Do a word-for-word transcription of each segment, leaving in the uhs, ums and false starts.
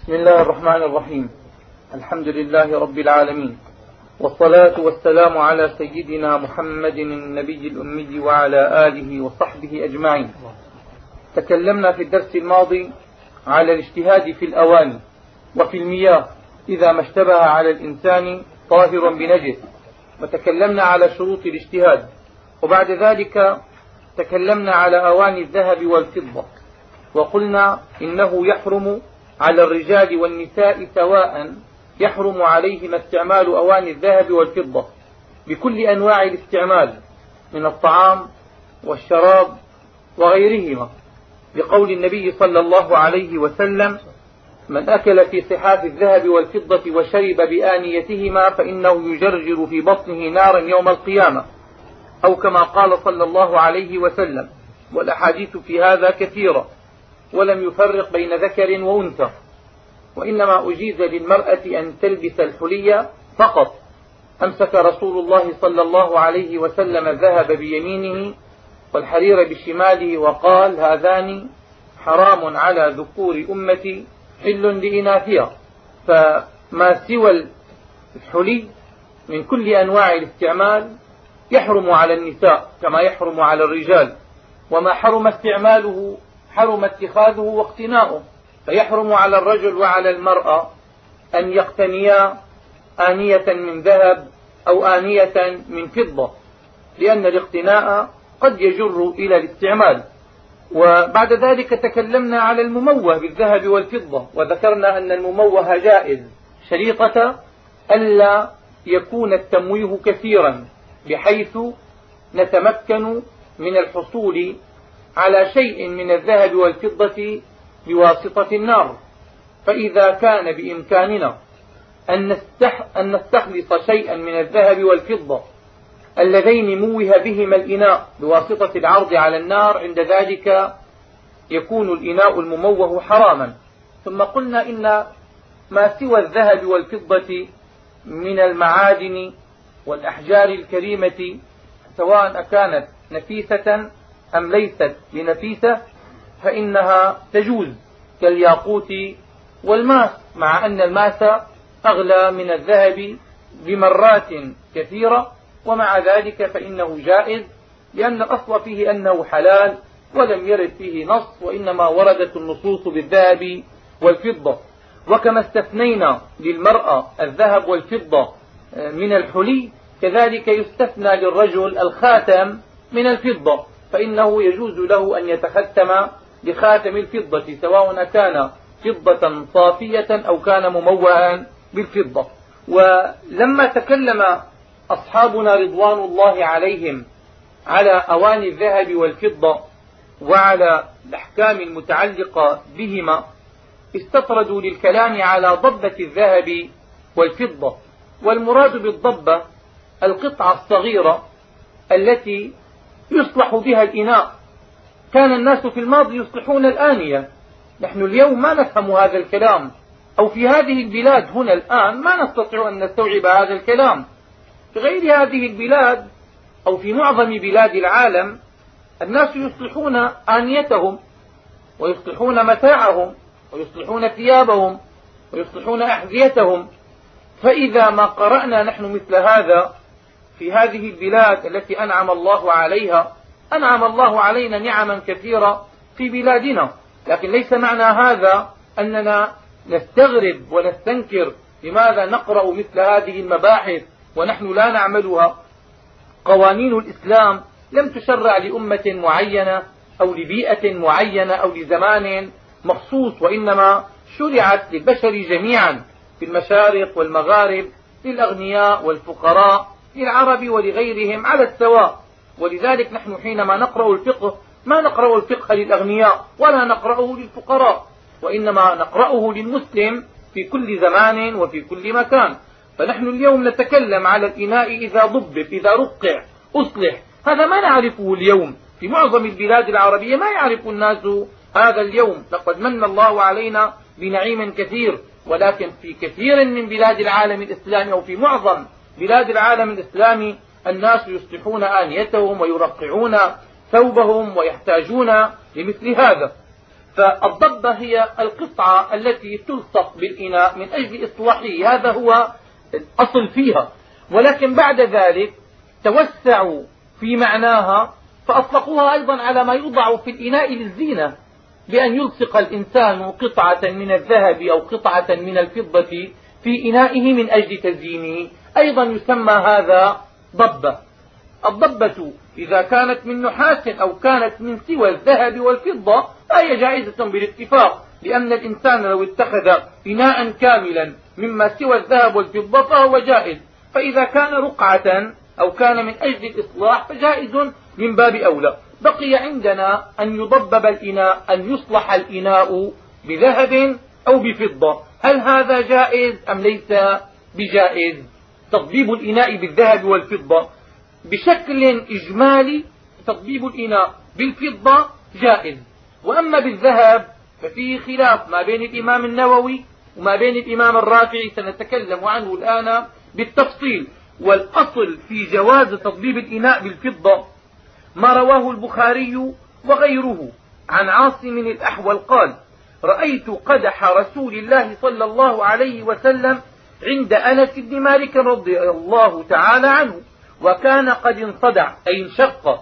بسم الله الرحمن الرحيم. الحمد لله رب العالمين، والصلاة والسلام على سيدنا محمد النبي الأمي وعلى آله وصحبه أجمعين. تكلمنا في الدرس الماضي على الاجتهاد في الأواني وفي المياه إذا ما اشتبه على الإنسان طاهر بنجس، وتكلمنا على شروط الاجتهاد، وبعد ذلك تكلمنا على أواني الذهب والفضة، وقلنا إنه يحرم على الرجال والنساء سواء، يحرم عليهما استعمال أواني الذهب والفضة بكل أنواع الاستعمال من الطعام والشراب وغيرهما، بقول النبي صلى الله عليه وسلم: من أكل في صحاف الذهب والفضة وشرب بآنيتهما فإنه يجرجر في بطنه نارا يوم القيامة، أو كما قال صلى الله عليه وسلم. والأحاديث في هذا كثيرة، ولم يفرق بين ذكر وأنثى، وإنما أجيز للمرأة أن تلبس الحلي فقط. أمسك رسول الله صلى الله عليه وسلم الذهب بيمينه والحرير بشماله وقال: هذان حرام على ذكور أمتي حل لإناثها. فما سوى الحلي من كل أنواع الاستعمال يحرم على النساء كما يحرم على الرجال، وما حرم استعماله حرم اتخاذه واقتناؤه، فيحرم على الرجل وعلى المرأة أن يقتنيا آنية من ذهب أو آنية من فضة، لأن الاقتناء قد يجر إلى الاستعمال. وبعد ذلك تكلمنا على المموه بالذهب والفضة، وذكرنا أن المموه جائز شريطة ألا يكون التمويه كثيرا بحيث نتمكن من الحصول على شيء من الذهب والفضة بواسطة النار. فإذا كان بإمكاننا أن أن نستخلص شيئا من الذهب والفضة اللذين موه بهما الإناء بواسطة العرض على النار، عند ذلك يكون الإناء المموه حراما. ثم قلنا إن ما سوى الذهب والفضة من المعادن والأحجار الكريمة، سواء كانت نفيسة أم ليست بنفيسة، فإنها تجوز كالياقوت والماس، مع أن الماس أغلى من الذهب بمرات كثيرة، ومع ذلك فإنه جائز، لأن الأصل فيه أنه حلال ولم يرد فيه نص، وإنما وردت النصوص بالذهب والفضة. وكما استثنينا للمرأة الذهب والفضة من الحلي، كذلك يستثنى للرجل الخاتم من الفضة، فإنه يجوز له أن يتختم بخاتم الفضة سواء كان فضة صافية أو كان مموها بالفضة. ولما تكلم أصحابنا رضوان الله عليهم على أواني الذهب والفضة وعلى الأحكام المتعلقة بهما، استطردوا للكلام على ضبة الذهب والفضة. والمراد بالضبة القطعة الصغيرة التي يصلح بها الإناء. كان الناس في الماضي يصلحون الآنية، نحن اليوم ما نفهم هذا الكلام، أو في هذه البلاد هنا الآن ما نستطيع أن نستوعب هذا الكلام. في غير هذه البلاد أو في معظم بلاد العالم الناس يصلحون آنيتهم ويصلحون متاعهم ويصلحون ثيابهم ويصلحون أحذيتهم. فإذا ما قرأنا نحن مثل هذا في هذه البلاد التي أنعم الله عليها، أنعم الله علينا نعما كثيرة في بلادنا، لكن ليس معنى هذا أننا نستغرب ونستنكر لماذا نقرأ مثل هذه المباحث ونحن لا نعملها. قوانين الإسلام لم تشرع لأمة معينة أو لبيئة معينة أو لزمان مخصوص، وإنما شرعت للبشر جميعا في المشارق والمغارب، للأغنياء والفقراء، للعرب ولغيرهم على السواء. ولذلك نحن حينما نقرأ الفقه ما نقرأ الفقه للأغنياء ولا نقرأه للفقراء، وإنما نقرأه للمسلم في كل زمان وفي كل مكان. فنحن اليوم نتكلم على الإناء إذا ضبب، إذا رقع، أصلح، هذا ما نعرفه اليوم في معظم البلاد العربية، ما يعرف الناس هذا اليوم. لقد من الله علينا بنعيم كثير، ولكن في كثير من بلاد العالم الإسلامي أو في معظم بلاد العالم الإسلامي الناس يصلحون آنيتهم ويرقعون ثوبهم ويحتاجون لمثل هذا. فالضبة هي القطعة التي تلصق بالإناء من أجل إصلاحه، هذا هو الأصل فيها. ولكن بعد ذلك توسعوا في معناها فأطلقوها أيضا على ما يوضع في الإناء للزينة، بأن يلصق الإنسان قطعة من الذهب أو قطعة من الفضة في إنائه من أجل تزيينه، أيضا يسمى هذا ضبة. الضبة إذا كانت من نحاس أو كانت من سوى الذهب والفضة فهي جائزة بالاتفاق، لأن الإنسان لو اتخذ إناء كاملا مما سوى الذهب والفضة فهو جائز، فإذا كان رقعة أو كان من أجل الإصلاح فجائز من باب أولى. بقي عندنا أن يضبب الإناء، أن يصلح الإناء بذهب أو بفضة. هل هذا جائز أم ليس بجائز؟ تضبيب الإناء بالذهب والفضة بشكل إجمالي، تضبيب الإناء بالفضة جائز، وأما بالذهب ففيه خلاف ما بين الإمام النووي وما بين الإمام الرافعي، سنتكلم عنه الآن بالتفصيل. والأصل في جواز تضبيب الإناء بالفضة ما رواه البخاري وغيره عن عاصم الأحول قال: رأيت قدح رسول الله صلى الله عليه وسلم عند أنس بن مالك رضي الله تعالى عنه، وكان قد انصدع أي انشق،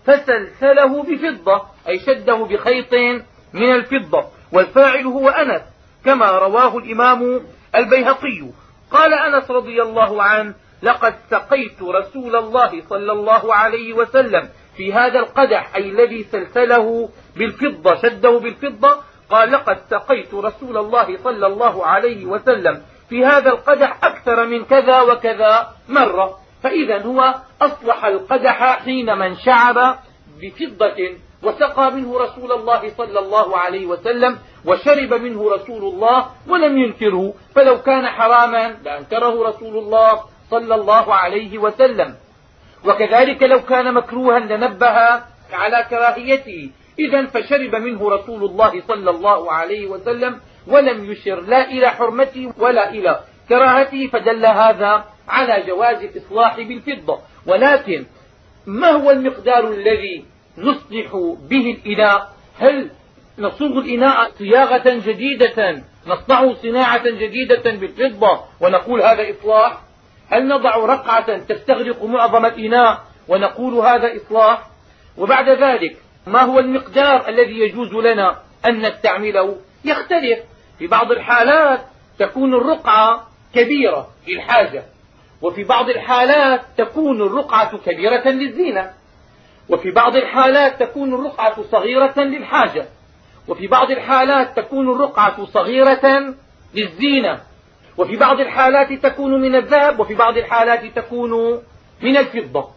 فسلسله بفضة أي شده بخيط من الفضة، والفاعل هو أنس كما رواه الإمام البيهقي. قال أنس رضي الله عنه: لقد سقيت رسول الله صلى الله عليه وسلم في هذا القدح، أي الذي سلسله بالفضة شده بالفضة، قال: لقد سقيت رسول الله صلى الله عليه وسلم في هذا القدح أكثر من كذا وكذا مرة. فإذا هو أصلح القدح حينما انشعب بفضة وسقى منه رسول الله صلى الله عليه وسلم، وشرب منه رسول الله ولم ينكره، فلو كان حراما لأنكره رسول الله صلى الله عليه وسلم. وكذلك لو كان مكروها لنبه على كراهيته. إذن فشرب منه رسول الله صلى الله عليه وسلم ولم يشر لا إلى حرمته ولا إلى كراهته، فدل هذا على جواز الإصلاح بالفضة. ولكن ما هو المقدار الذي نصلح به الإناء؟ هل نصوغ الإناء صياغة جديدة، نصنعه صناعة جديدة بالفضة ونقول هذا إصلاح؟ هل نضع رقعة تستغرق معظم الإناء ونقول هذا إصلاح؟ وبعد ذلك ما هو المقدار الذي يجوز لنا أن نستعمله؟ يختلف. في بعض الحالات تكون الرقعة كبيرة للحاجة، وفي بعض الحالات تكون الرقعة كبيرة للزينة، وفي بعض الحالات تكون الرقعة صغيرة للحاجة، وفي بعض الحالات تكون الرقعة صغيرة للزينة، وفي بعض الحالات تكون من الذهب، وفي بعض الحالات تكون من الفضة.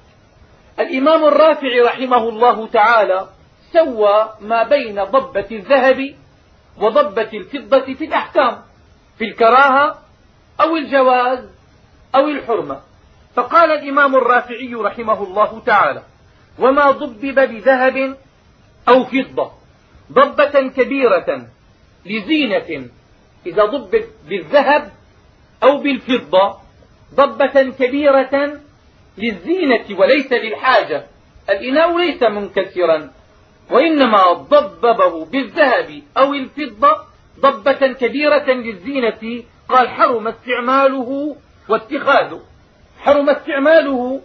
الإمام الرافعي رحمه الله تعالى سوى ما بين ضبة الذهب وضبة الفضة في الأحكام، في الكراهة أو الجواز أو الحرمة. فقال الإمام الرافعي رحمه الله تعالى: وما ضبب بذهب أو فضة ضبة كبيرة لزينة، إذا ضبب بالذهب أو بالفضة ضبة كبيرة للزينة وليس للحاجة، الإناء ليس منكسرا، وإنما ضببه بالذهب أو الفضة ضبة كبيرة للزينة، قال: حرم استعماله واتخاذه. حرم استعماله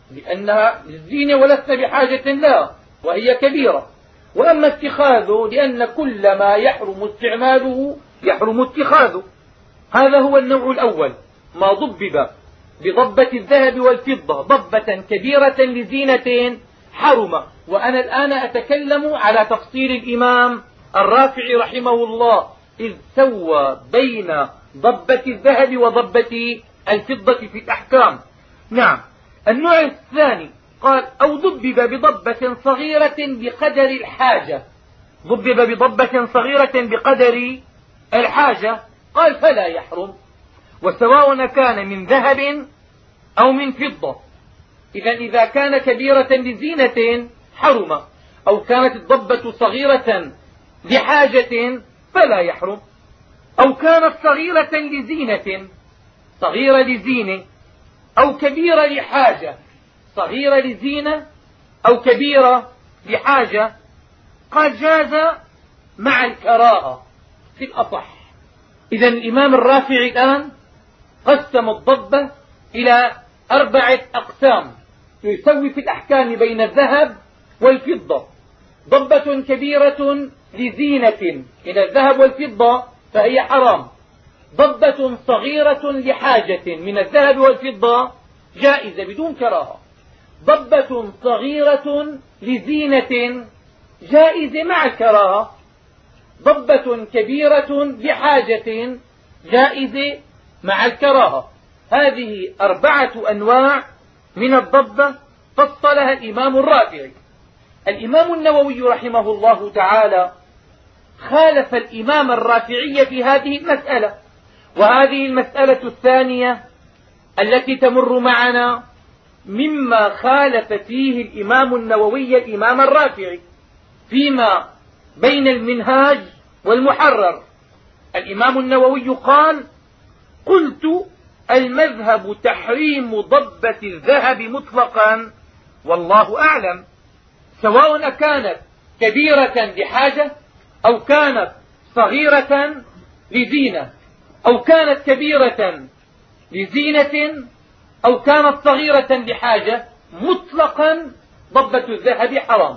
لأنها للزينة ولسنا بحاجة لها وهي كبيرة، وأما اتخاذه لأن كل ما يحرم استعماله يحرم اتخاذه. هذا هو النوع الأول، ما ضبب بضبة الذهب والفضة ضبة كبيرة لزينة حرم. وأنا الآن أتكلم على تفصيل الإمام الرافعي رحمه الله، إذ سوى بين ضبة الذهب وضبة الفضة في الأحكام. نعم. النوع الثاني قال: أو ضبب بضبة صغيرة بقدر الحاجة. ضبب بضبة صغيرة بقدر الحاجة، قال: فلا يحرم، وسواء كان من ذهب أو من فضة. إذا إذا كان كبيرة لزينة حرم، أو كانت الضبة صغيرة لحاجة فلا يحرم، أو كانت صغيرة لزينة، صغيرة لزينة، أو كبيرة لحاجة، صغيرة لزينة أو كبيرة لحاجة، قال: جاز مع الكراهة في الأصح. إذا الإمام الرافعي الآن قسم الضبة إلى أربعة أقسام يسوي في الأحكام بين الذهب والفضة. ضبة كبيرة لزينة من الذهب والفضة فهي حرام. ضبة صغيرة لحاجة من الذهب والفضة جائزة بدون كراهة. ضبة صغيرة لزينة جائزة مع الكراهة. ضبة كبيرة لحاجة جائزة مع الكراهة. هذه أربعة أنواع من الضبة فصلها الإمام الرافعي. الإمام النووي رحمه الله تعالى خالف الإمام الرافعي في هذه المسألة، وهذه المسألة الثانية التي تمر معنا مما خالف فيه الإمام النووي الإمام الرافعي فيما بين المنهاج والمحرر. الإمام النووي قال: قلت المذهب تحريم ضبة الذهب مطلقا والله أعلم، سواء كانت كبيرة لحاجة أو كانت صغيرة لزينة أو كانت كبيرة لزينة أو كانت صغيرة لحاجة، مطلقا ضبة الذهب حرام.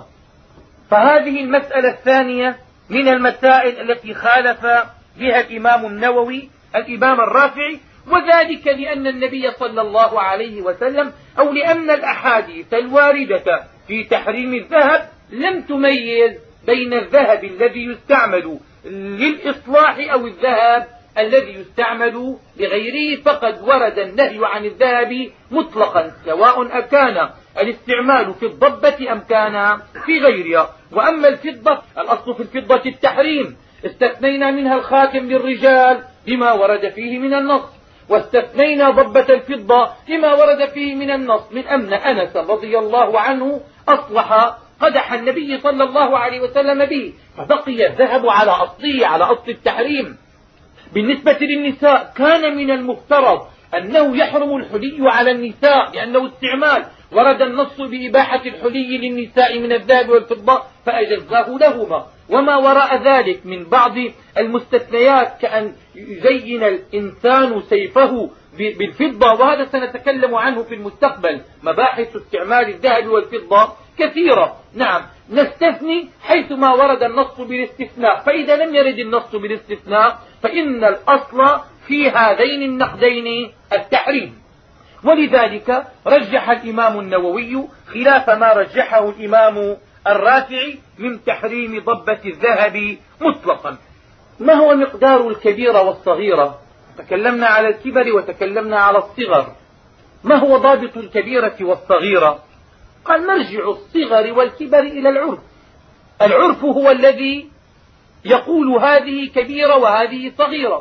فهذه المسألة الثانية من المسائل التي خالف بها الإمام النووي الإمام الرافعي، وذلك لأن النبي صلى الله عليه وسلم أو لأن الأحاديث الواردة في تحريم الذهب لم تميز بين الذهب الذي يستعمل للإصلاح أو الذهب الذي يستعمل لغيره، فقد ورد النهي عن الذهب مطلقا سواء أكان الاستعمال في الضبة أم كان في غيرها. وأما الفضة الأصل في الفضة التحريم، استثنينا منها الخاتم للرجال لما ورد فيه من النص، واستثنينا ضبة الفضة لما ورد فيه من النص من أن أنس رضي الله عنه أصلح قدح النبي صلى الله عليه وسلم به، فبقي الذهب على أصله على أصل التحريم. بالنسبة للنساء كان من المفترض أنه يحرم الحلي على النساء لأنه استعمال، ورد النص بإباحة الحلي للنساء من الذهب والفضة فأجزاه لهما. وما وراء ذلك من بعض المستثنيات كأن يزين الإنسان سيفه بالفضة، وهذا سنتكلم عنه في المستقبل. مباحث استعمال الذهب والفضة كثيرة. نعم، نستثني حيثما ورد النص بالاستثناء، فإذا لم يرد النص بالاستثناء فإن الأصل في هذين النقدين التحريم. ولذلك رجح الإمام النووي خلاف ما رجحه الإمام الرافعي من تحريم ضبة الذهب مطلقا. ما هو مقدار الكبيرة والصغيرة؟ تكلمنا على الكبر وتكلمنا على الصغر. ما هو ضابط الكبيرة والصغيرة؟ قال: مرجع الصغر والكبر إلى العرف. العرف هو الذي يقول هذه كبيرة وهذه صغيرة،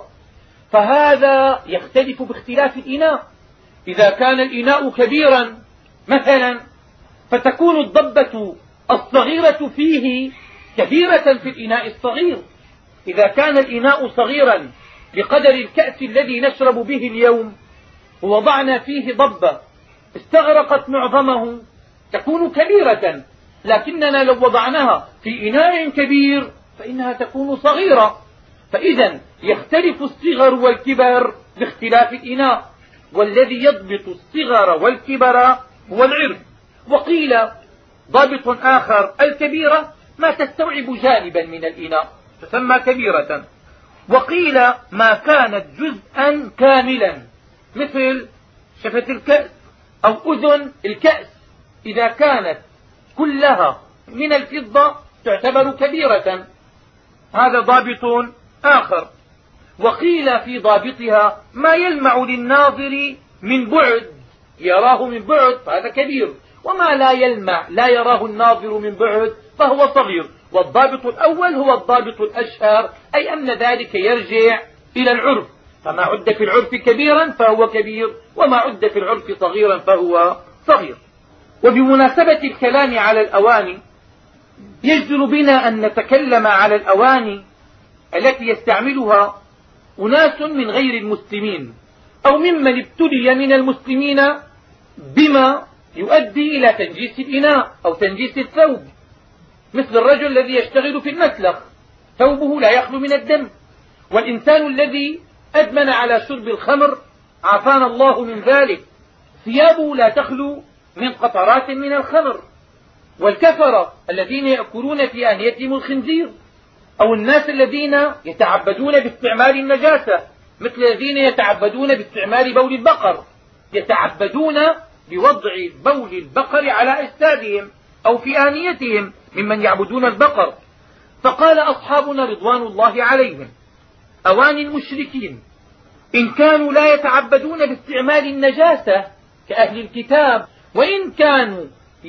فهذا يختلف باختلاف الإناء. إذا كان الإناء كبيرا مثلا فتكون الضبة الصغيرة فيه كبيرة في الإناء الصغير. إذا كان الإناء صغيرا بقدر الكأس الذي نشرب به اليوم ووضعنا فيه ضبة استغرقت معظمه تكون كبيرة، لكننا لو وضعناها في إناء كبير فإنها تكون صغيرة. فإذا يختلف الصغر والكبر باختلاف الإناء، والذي يضبط الصغر والكبر هو العرف. وقيل ضابط آخر: الكبيرة ما تستوعب جانبا من الإناء تسمى كبيرة. وقيل ما كانت جزءا كاملا مثل شفة الكأس أو أذن الكأس، إذا كانت كلها من الفضة تعتبر كبيرة. هذا ضابط آخر. وقيل في ضابطها ما يلمع للناظر من بعد، يراه من بعد فهذا كبير، وما لا يلمع لا يراه الناظر من بعد فهو صغير. والضابط الأول هو الضابط الأشهر، أي أن ذلك يرجع إلى العرف، فما عد في العرف كبيرا فهو كبير، وما عد في العرف صغيرا فهو صغير. وبمناسبة الكلام على الأواني يجدر بنا أن نتكلم على الأواني التي يستعملها أناس من غير المسلمين أو ممن ابتلي من المسلمين بما يؤدي إلى تنجيس الإناء أو تنجيس الثوب، مثل الرجل الذي يشتغل في المسلخ ثوبه لا يخلو من الدم. والإنسان الذي أدمن على شرب الخمر عافانا الله من ذلك ثيابه لا تخلو من قطرات من الخمر. والكفرة الذين يأكلون في آنيتهم الخنزير، أو الناس الذين يتعبدون باستعمال النجاسة مثل الذين يتعبدون باستعمال بول البقر، يتعبدون بوضع بول البقر على أجسادهم أو في آنيتهم ممن يعبدون البقر. فقال أصحابنا رضوان الله عليهم: أواني المشركين إن كانوا لا يتعبدون باستعمال النجاسة كأهل الكتاب، وإن كانوا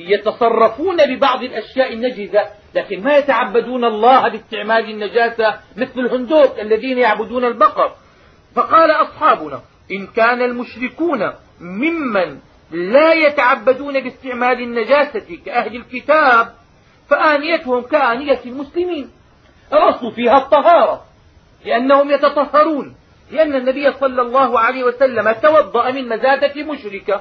يتصرفون ببعض الأشياء النجسة، لكن ما يتعبدون الله باستعمال النجاسة مثل الهندوك الذين يعبدون البقر. فقال أصحابنا: إن كان المشركون ممن لا يتعبدون باستعمال النجاسة كأهل الكتاب فآنيتهم كآنية المسلمين. الأصل فيها الطهارة لأنهم يتطهرون، لأن النبي صلى الله عليه وسلم توضأ من مزادة مشركة،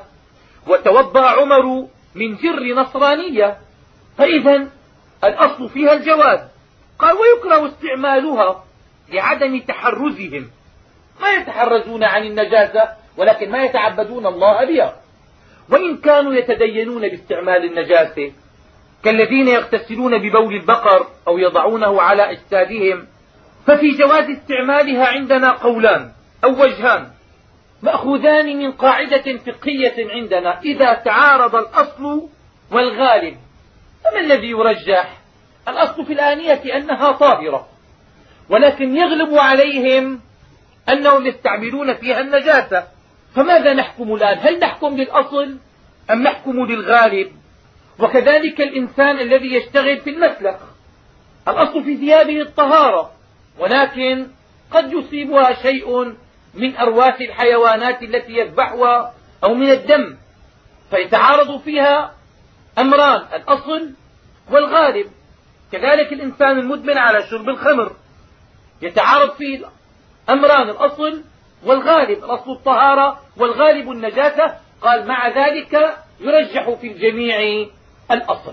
وتوضأ عمر من جر نصرانية، فإذا الأصل فيها الجواز. قال: ويكره استعمالها لعدم تحرزهم، ما يتحرزون عن النجاسة ولكن ما يتعبدون الله بها. وإن كانوا يتدينون باستعمال النجاسة كالذين يغتسلون ببول البقر أو يضعونه على أجسادهم، ففي جواز استعمالها عندنا قولان أو وجهان مأخوذان من قاعدة فقهية عندنا: إذا تعارض الأصل والغالب. فما الذي يرجح؟ الأصل في الآنية أنها طاهرة، ولكن يغلب عليهم أنهم يستعملون فيها النجاسة. فماذا نحكم الآن؟ هل نحكم للأصل أم نحكم للغالب؟ وكذلك الإنسان الذي يشتغل في المسلخ، الأصل في ثيابه الطهارة، ولكن قد يصيبها شيء من أرواث الحيوانات التي يذبحها أو من الدم، فيتعارض فيها أمران: الأصل والغالب. كذلك الإنسان المدمن على شرب الخمر يتعارض فيه أمران: الأصل والغالب، الأصل الطهارة والغالب النجاسة. قال: مع ذلك يرجح في الجميع الأصل.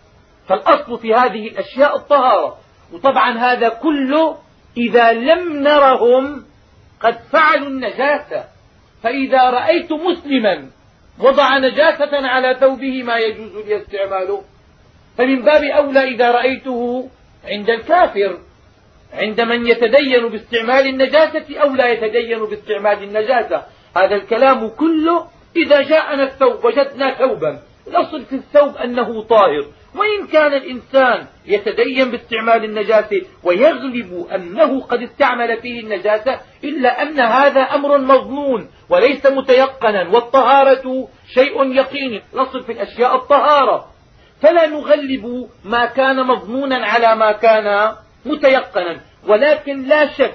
فالأصل في هذه الأشياء الطهارة. وطبعا هذا كله إذا لم نرهم قد فعلوا النجاسة. فإذا رأيت مسلما وضع نجاسة على ثوبه ما يجوز لي استعماله، فمن باب أولى إذا رأيته عند الكافر، عند من يتدين باستعمال النجاسة أو لا يتدين باستعمال النجاسة. هذا الكلام كله إذا جاءنا الثوب وجدنا ثوبا، الأصل في الثوب أنه طاهر، وإن كان الإنسان يتدين باستعمال النجاسة ويغلب أنه قد استعمل فيه النجاسة، إلا أن هذا أمر مظنون وليس متيقنا، والطهارة شيء يقيني. الأصل في الأشياء الطهارة، فلا نغلب ما كان مظنونا على ما كان متيقنا. ولكن لا شك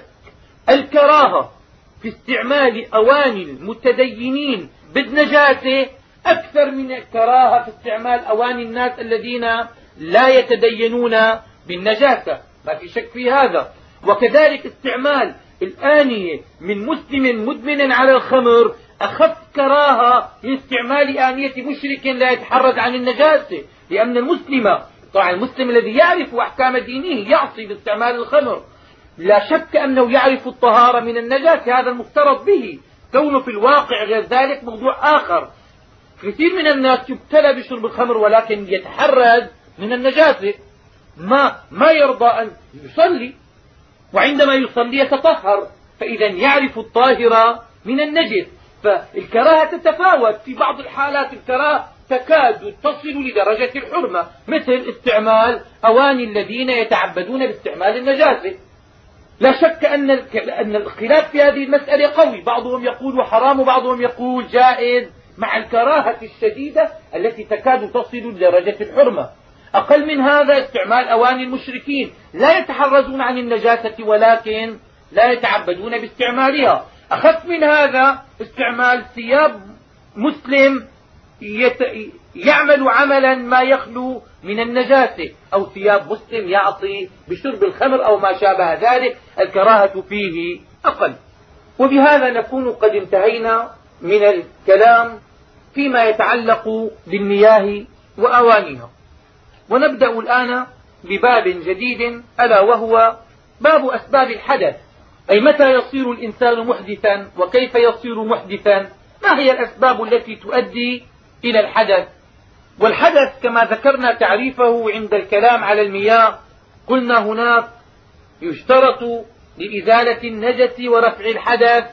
الكراهة في استعمال أواني المتدينين بالنجاسة أكثر من الكراهة في استعمال أواني الناس الذين لا يتدينون بالنجاسة، ما في شك في هذا. وكذلك استعمال الآنية من مسلم مدمن على الخمر أخف كراهة من استعمال آنية مشرك لا يتحرز عن النجاسة، لأن المسلم طبعا المسلم الذي يعرف أحكام دينه يعصي باستعمال الخمر. لا شك أنه يعرف الطهارة من النجاسة، هذا المفترض به، كونه في الواقع غير ذلك موضوع آخر. كثير من الناس يبتلى بشرب الخمر ولكن يتحرز من النجاسة، ما ما يرضى أن يصلي، وعندما يصلي يتطهر، فإذا يعرف الطاهرة من النجس. فالكراهة تتفاوت، في بعض الحالات الكراهة تكاد تصل لدرجة الحرمة، مثل استعمال أواني الذين يتعبدون باستعمال النجاسة. لا شك أن أن الخلاف في هذه المسألة قوي، بعضهم يقول حرام وبعضهم يقول جائز، مع الكراهة الشديدة التي تكاد تصل لدرجة الحرمة. أقل من هذا استعمال أواني المشركين، لا يتحرزون عن النجاسة ولكن لا يتعبدون باستعمالها. أخف من هذا استعمال ثياب مسلم يعمل عملا ما يخلو من النجاسة، أو ثياب مسلم يعصي بشرب الخمر أو ما شابه ذلك، الكراهة فيه أقل. وبهذا نكون قد انتهينا من الكلام فيما يتعلق بالمياه وأوانيها، ونبدأ الآن بباب جديد، ألا وهو باب أسباب الحدث، أي متى يصير الإنسان محدثا وكيف يصير محدثا، ما هي الأسباب التي تؤدي إلى الحدث. والحدث كما ذكرنا تعريفه عند الكلام على المياه، قلنا هناك يشترط لإزالة النجس ورفع الحدث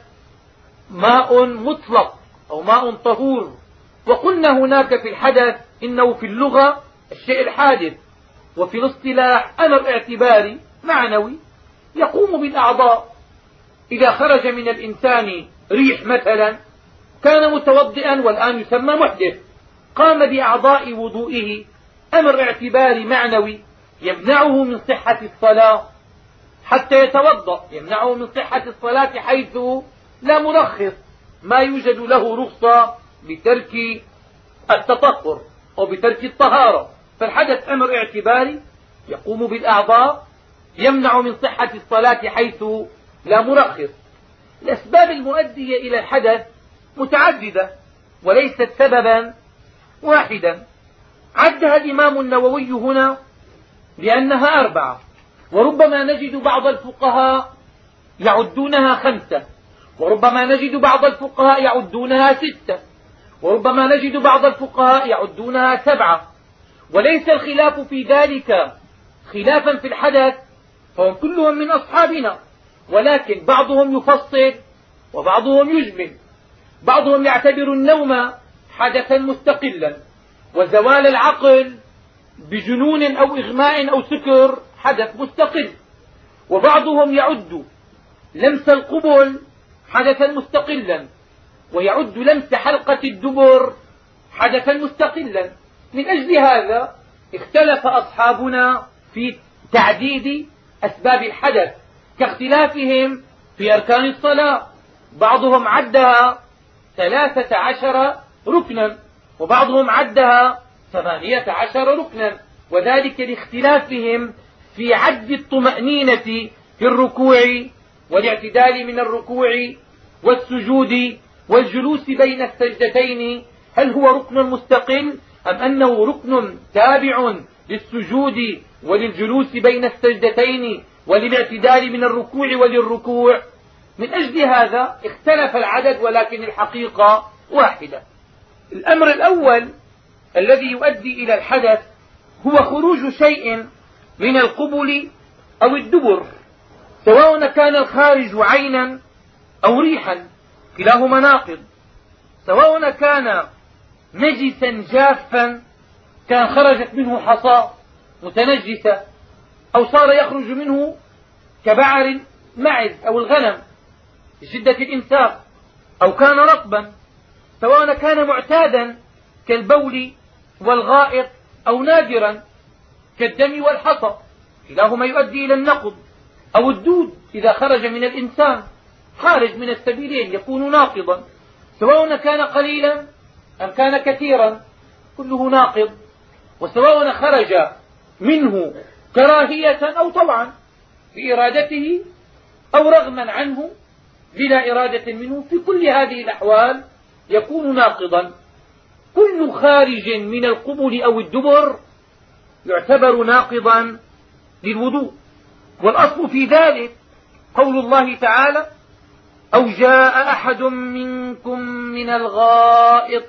ماء مطلق أو ماء طهور. وقلنا هناك في الحدث إنه في اللغة الشيء الحادث، وفي الاصطلاح أمر اعتباري معنوي يقوم بالأعضاء. إذا خرج من الإنسان ريح مثلا كان متوضئا والآن يسمى محدث، قام بأعضاء وضوئه، أمر اعتباري معنوي يمنعه من صحة الصلاة حتى يتوضأ، يمنعه من صحة الصلاة حيث لا مرخص، ما يوجد له رخصة بترك التطهر أو بترك الطهارة. فالحدث أمر اعتباري يقوم بالأعضاء يمنع من صحة الصلاة حيث لا مرخص. الأسباب المؤدية إلى الحدث متعددة وليست سببا واحدا، عدها الإمام النووي هنا لأنها أربعة، وربما نجد بعض الفقهاء يعدونها خمسة، وربما نجد بعض الفقهاء يعدونها ستة، وربما نجد بعض الفقهاء يعدونها سبعة. وليس الخلاف في ذلك خلافا في الحدث، فهم كلهم من أصحابنا، ولكن بعضهم يفصل وبعضهم يجمل. بعضهم يعتبر النوم حدثا مستقلا، وزوال العقل بجنون أو إغماء أو سكر حدث مستقل، وبعضهم يعد لمس القبل حدثا مستقلا، ويعد لمس حلقة الدبر حدثا مستقلا. من أجل هذا اختلف أصحابنا في تعديد أسباب الحدث، كاختلافهم في أركان الصلاة، بعضهم عدها ثلاثة عشر ركنا وبعضهم عدها ثمانية عشر ركنا، وذلك لاختلافهم في عد الطمأنينة في الركوع والاعتدال من الركوع والسجود والجلوس بين السجدتين، هل هو ركن مستقل أم أنه ركن تابع للسجود وللجلوس بين السجدتين وللاعتدال من الركوع وللركوع. من أجل هذا اختلف العدد، ولكن الحقيقة واحدة. الأمر الأول الذي يؤدي إلى الحدث هو خروج شيء من القبل أو الدبر، سواء كان الخارج عينا أو ريحا، كلاهما ناقض. سواء كان نجسا جافا، كان خرجت منه حصى متنجسة، أو صار يخرج منه كبعر المعز أو الغنم بشدة الإمساك، أو كان رطبا، سواء كان معتادا كالبول والغائط أو نادرا كالدم والحصى، كلاهما يؤدي إلى النقض. أو الدود إذا خرج من الإنسان خارج من السبيلين يكون ناقضا، سواء كان قليلا أم كان كثيرا كله ناقض. وسواء خرج منه كراهية أو طوعا بإرادته أو رغما عنه بلا إرادة منه، في كل هذه الأحوال يكون ناقضا. كل خارج من القبل أو الدبر يعتبر ناقضا للوضوء. والأصل في ذلك قول الله تعالى: أو جاء أحد منكم من الغائط.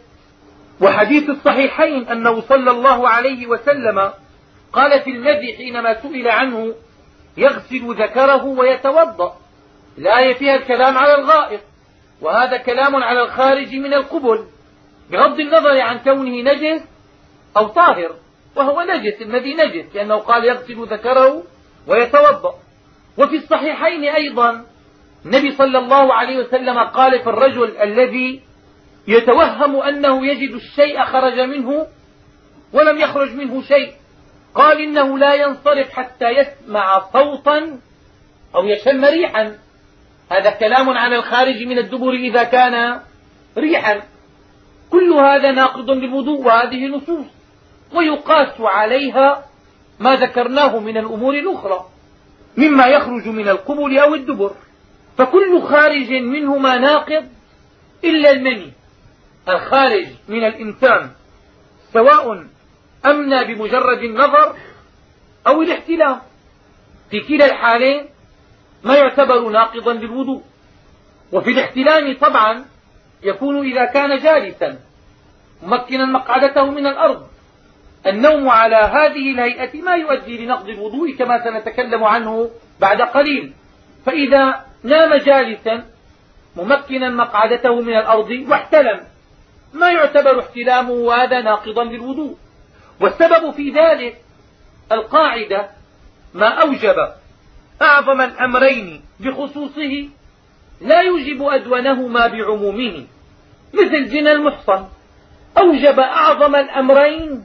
وحديث الصحيحين أنه صلى الله عليه وسلم قال في المذي حينما سئل عنه: يغسل ذكره ويتوضأ. الآية فيها الكلام على الغائط، وهذا كلام على الخارج من القبل بغض النظر عن كونه نجس أو طاهر، وهو نجس، المذي نجس، لأنه قال يغسل ذكره ويتوضأ. وفي الصحيحين أيضا النبي صلى الله عليه وسلم قال في الرجل الذي يتوهم أنه يجد الشيء خرج منه ولم يخرج منه شيء، قال إنه لا ينصرف حتى يسمع صوتا أو يشم ريحا. هذا كلام عن الخارج من الدبر إذا كان ريحا. كل هذا ناقض للوضوء، وهذه نصوص، ويقاس عليها ما ذكرناه من الأمور الأخرى مما يخرج من القبل أو الدبر. فكل خارج منهما ناقض إلا المني الخارج من الإنسان، سواء أمنى بمجرد النظر أو الاحتلام، في كلا الحالين ما يعتبر ناقضا للوضوء. وفي الاحتلام طبعا يكون إذا كان جالسا ممكنا مقعدته من الأرض. النوم على هذه الهيئة ما يؤدي لنقض الوضوء كما سنتكلم عنه بعد قليل. فإذا نام جالسا ممكنا مقعدته من الأرض واحتلم ما يعتبر احتلامه هذا ناقضا للوضوء. والسبب في ذلك القاعدة ما أوجب أعظم الأمرين بخصوصه لا يوجب أدونهما بعمومه، مثل زنا المحصن أوجب أعظم الأمرين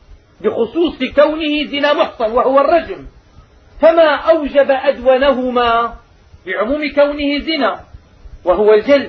بخصوص كونه زنا محصن وهو الرجم، فما أوجب أدونهما بعموم كونه زنا وهو الجلد.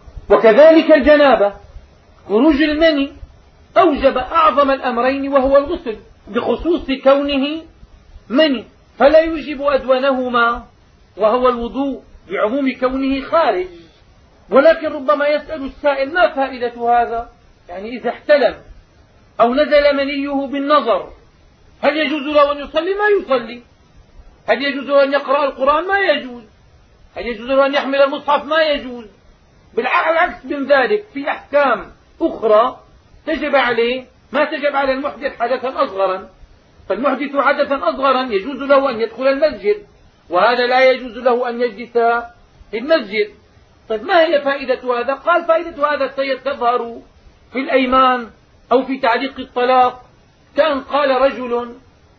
وكذلك الجنابة خروج المني أوجب أعظم الأمرين وهو الغسل بخصوص كونه مني، فلا يوجب أدونهما وهو الوضوء بعموم كونه خارج. ولكن ربما يسأل السائل ما فائدة هذا؟ يعني إذا احتلم أو نزل منيه بالنظر هل يجوز له أن يصلي؟ ما يصلي. هل يجوز له أن يقرأ القرآن؟ ما يجوز. هل يجوز له أن يحمل المصحف؟ ما يجوز. بالعكس من ذلك في أحكام أخرى تجب عليه ما تجب على المحدث حدثا أصغرا. فالمحدث حدثا أصغرا يجوز له أن يدخل المسجد، وهذا لا يجوز له أن يجلس في المسجد. طيب ما هي فائدة هذا؟ قال فائدة هذا تظهر في الأيمان أو في تعليق الطلاق. كان قال رجل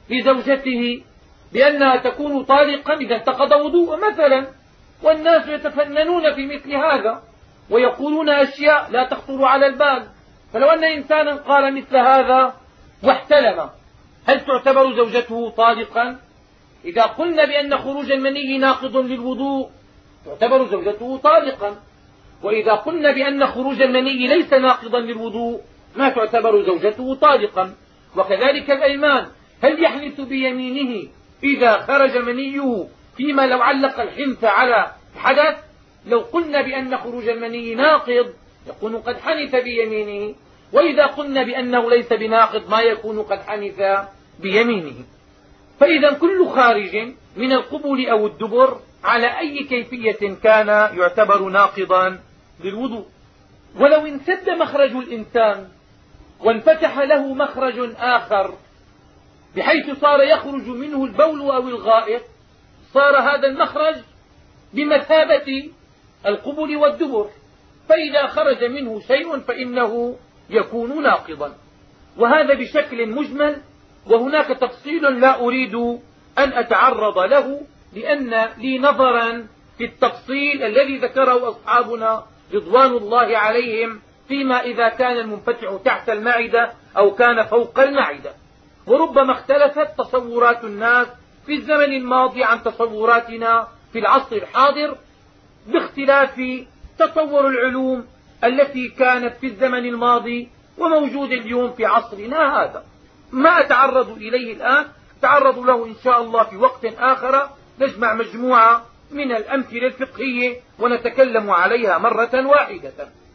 لزوجته بأنها تكون طالقا إذا انتقض وضوء مثلا، والناس يتفننون في مثل هذا ويقولون أشياء لا تخطر على البال. فلو أن إنسانا قال مثل هذا واحتلم هل تعتبر زوجته طالقا؟ إذا قلنا بأن خروج المني ناقض للوضوء تعتبر زوجته طالقا، وإذا قلنا بأن خروج المني ليس ناقضا للوضوء ما تعتبر زوجته طالقا. وكذلك الأيمان، هل يحنث بيمينه إذا خرج منيه فيما لو علق الحنث على حدث؟ لو قلنا بأن خروج المني ناقض يكون قد حنث بيمينه، وإذا قلنا بأنه ليس بناقض ما يكون قد حنث بيمينه. فإذا كل خارج من القبل أو الدبر على أي كيفية كان يعتبر ناقضا للوضوء. ولو انسد مخرج الإنسان وانفتح له مخرج آخر بحيث صار يخرج منه البول أو الغائط صار هذا المخرج بمثابة القبل والدبر، فإذا خرج منه شيء فإنه يكون ناقضا. وهذا بشكل مجمل، وهناك تفصيل لا أريد أن أتعرض له لأن لي نظرا في التفصيل الذي ذكره أصحابنا رضوان الله عليهم فيما إذا كان المنفتح تحت المعدة أو كان فوق المعدة. وربما اختلفت تصورات الناس في الزمن الماضي عن تصوراتنا في العصر الحاضر باختلاف تطور العلوم التي كانت في الزمن الماضي وموجود اليوم في عصرنا هذا. ما أتعرض إليه الآن، أتعرض له إن شاء الله في وقت آخر، نجمع مجموعة من الأمثلة الفقهية ونتكلم عليها مرة واحدة.